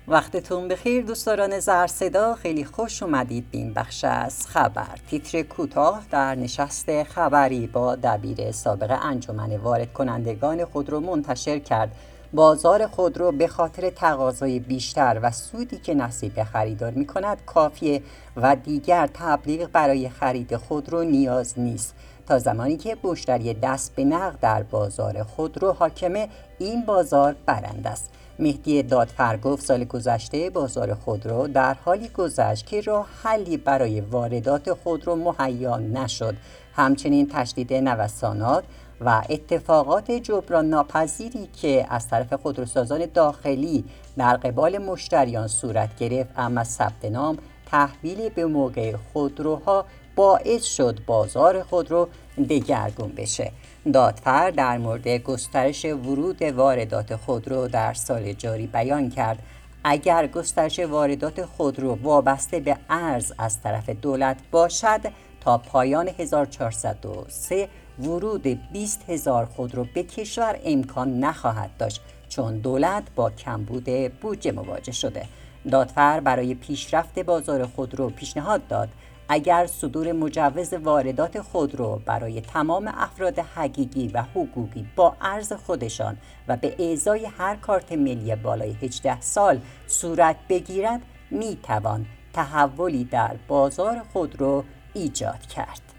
وقتتون بخیر دوستداران زر صدا، خیلی خوش اومدید به این بخش از خبر. تیتر کوتاه در نشست خبری با دبیر سابق انجمن وارد کنندگان خودرو منتشر کرد بازار خودرو به خاطر تقاضای بیشتر و سودی که نصیب خریدار می کند کافیه و دیگر تبلیغ برای خرید خودرو نیاز نیست. تا زمانی که مشتری دست به نقد در بازار خودرو حاکمه، این بازار برنده است. مهدی دادفر گفت سال گذشته بازار خودرو در حالی گذشت که راه حلی برای واردات خودرو مهیا نشد. همچنین تشدید نوسانات و اتفاقات جبران ناپذیری که از طرف خودروسازان داخلی در قبال مشتریان صورت گرفت، اما ثبت نام تحویل به موقع خودروها باعث شد بازار خودرو دگرگون بشه. دادفر در مورد گسترش ورود واردات خودرو در سال جاری بیان کرد اگر گسترش واردات خودرو وابسته به ارز از طرف دولت باشد، تا پایان 1403 ورود 20,000 خودرو به کشور امکان نخواهد داشت، چون دولت با کمبود بودجه مواجه شده. دادفر برای پیشرفت بازار خودرو پیشنهاد داد اگر صدور مجوز واردات خودرو برای تمام افراد حقیقی و حقوقی با ارز خودشان و به ازای هر کارت ملی بالای 18 سال صورت بگیرد، میتوان تحولی در بازار خودرو ایجاد کرد.